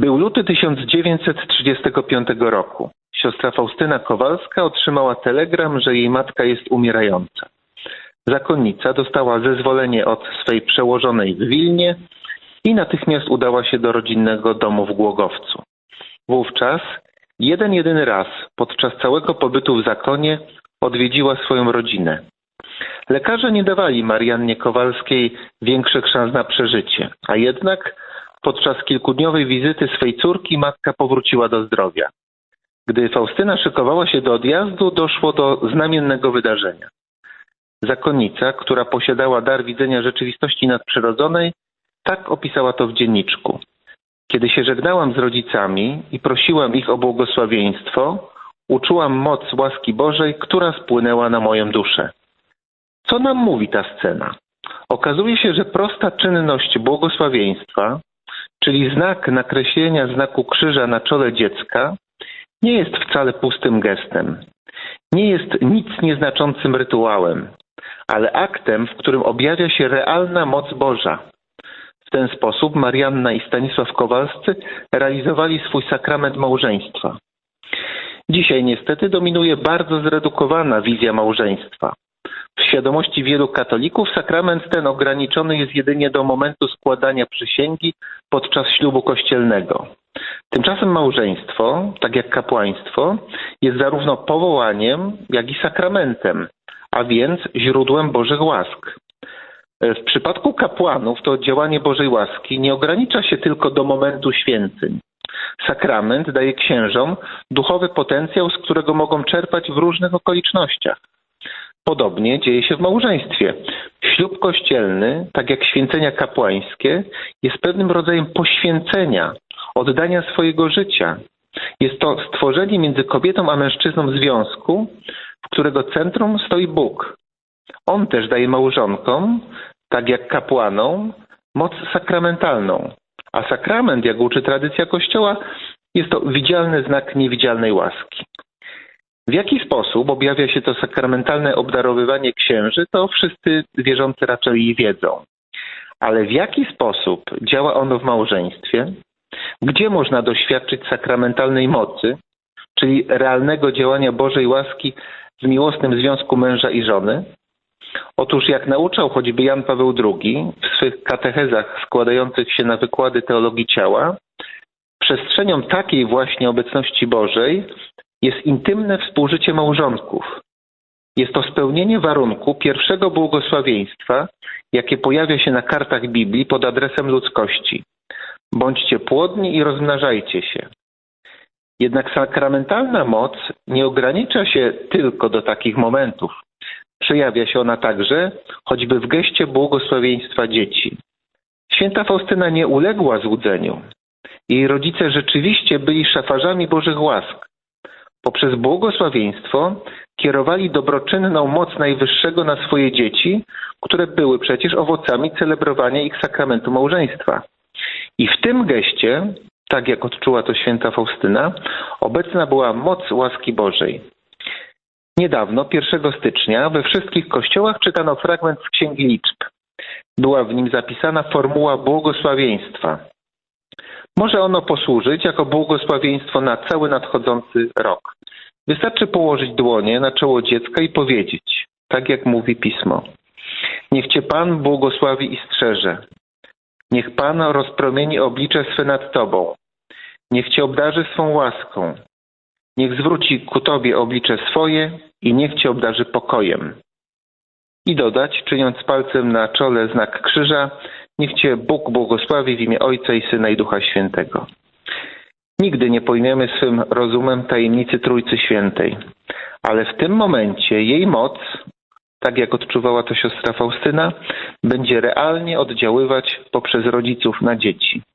Był luty 1935 roku. Siostra Faustyna Kowalska otrzymała telegram, że jej matka jest umierająca. Zakonnica dostała zezwolenie od swej przełożonej w Wilnie i natychmiast udała się do rodzinnego domu w Głogowcu. Wówczas jedyny raz podczas całego pobytu w zakonie odwiedziła swoją rodzinę. Lekarze nie dawali Mariannie Kowalskiej większych szans na przeżycie, a jednak podczas kilkudniowej wizyty swej córki matka powróciła do zdrowia. Gdy Faustyna szykowała się do odjazdu, doszło do znamiennego wydarzenia. Zakonnica, która posiadała dar widzenia rzeczywistości nadprzyrodzonej, tak opisała to w dzienniczku. Kiedy się żegnałam z rodzicami i prosiłam ich o błogosławieństwo, uczułam moc łaski Bożej, która spłynęła na moją duszę. Co nam mówi ta scena? Okazuje się, że prosta czynność błogosławieństwa, czyli znak nakreślenia znaku krzyża na czole dziecka, nie jest wcale pustym gestem. Nie jest nic nieznaczącym rytuałem, ale aktem, w którym objawia się realna moc Boża. W ten sposób Marianna i Stanisław Kowalscy realizowali swój sakrament małżeństwa. Dzisiaj niestety dominuje bardzo zredukowana wizja małżeństwa. W świadomości wielu katolików sakrament ten ograniczony jest jedynie do momentu składania przysięgi podczas ślubu kościelnego. Tymczasem małżeństwo, tak jak kapłaństwo, jest zarówno powołaniem, jak i sakramentem, a więc źródłem Bożych łask. W przypadku kapłanów to działanie Bożej łaski nie ogranicza się tylko do momentu święceń. Sakrament daje księżom duchowy potencjał, z którego mogą czerpać w różnych okolicznościach. Podobnie dzieje się w małżeństwie. Ślub kościelny, tak jak święcenia kapłańskie, jest pewnym rodzajem poświęcenia, oddania swojego życia. Jest to stworzenie między kobietą a mężczyzną związku, w którego centrum stoi Bóg. On też daje małżonkom, tak jak kapłanom, moc sakramentalną. A sakrament, jak uczy tradycja Kościoła, jest to widzialny znak niewidzialnej łaski. W jaki sposób objawia się to sakramentalne obdarowywanie księży, to wszyscy wierzący raczej wiedzą. Ale w jaki sposób działa ono w małżeństwie? Gdzie można doświadczyć sakramentalnej mocy, czyli realnego działania Bożej łaski w miłosnym związku męża i żony? Otóż jak nauczał choćby Jan Paweł II w swych katechezach składających się na wykłady teologii ciała, przestrzenią takiej właśnie obecności Bożej jest intymne współżycie małżonków. Jest to spełnienie warunku pierwszego błogosławieństwa, jakie pojawia się na kartach Biblii pod adresem ludzkości. Bądźcie płodni i rozmnażajcie się. Jednak sakramentalna moc nie ogranicza się tylko do takich momentów. Przejawia się ona także choćby w geście błogosławieństwa dzieci. Święta Faustyna nie uległa złudzeniu. Jej rodzice rzeczywiście byli szafarzami Bożych łask. Poprzez błogosławieństwo kierowali dobroczynną moc Najwyższego na swoje dzieci, które były przecież owocami celebrowania ich sakramentu małżeństwa. I w tym geście, tak jak odczuła to święta Faustyna, obecna była moc łaski Bożej. Niedawno, 1 stycznia, we wszystkich kościołach czytano fragment z Księgi Liczb. Była w nim zapisana formuła błogosławieństwa. Może ono posłużyć jako błogosławieństwo na cały nadchodzący rok. Wystarczy położyć dłonie na czoło dziecka i powiedzieć, tak jak mówi Pismo: niech Cię Pan błogosławi i strzeże. Niech Pan rozpromieni oblicze swe nad Tobą. Niech Cię obdarzy swą łaską. Niech zwróci ku Tobie oblicze swoje i niech Cię obdarzy pokojem. I dodać, czyniąc palcem na czole znak krzyża: niech Cię Bóg błogosławi w imię Ojca i Syna i Ducha Świętego. Nigdy nie pojmiemy swym rozumem tajemnicy Trójcy Świętej, ale w tym momencie jej moc, tak jak odczuwała to siostra Faustyna, będzie realnie oddziaływać poprzez rodziców na dzieci.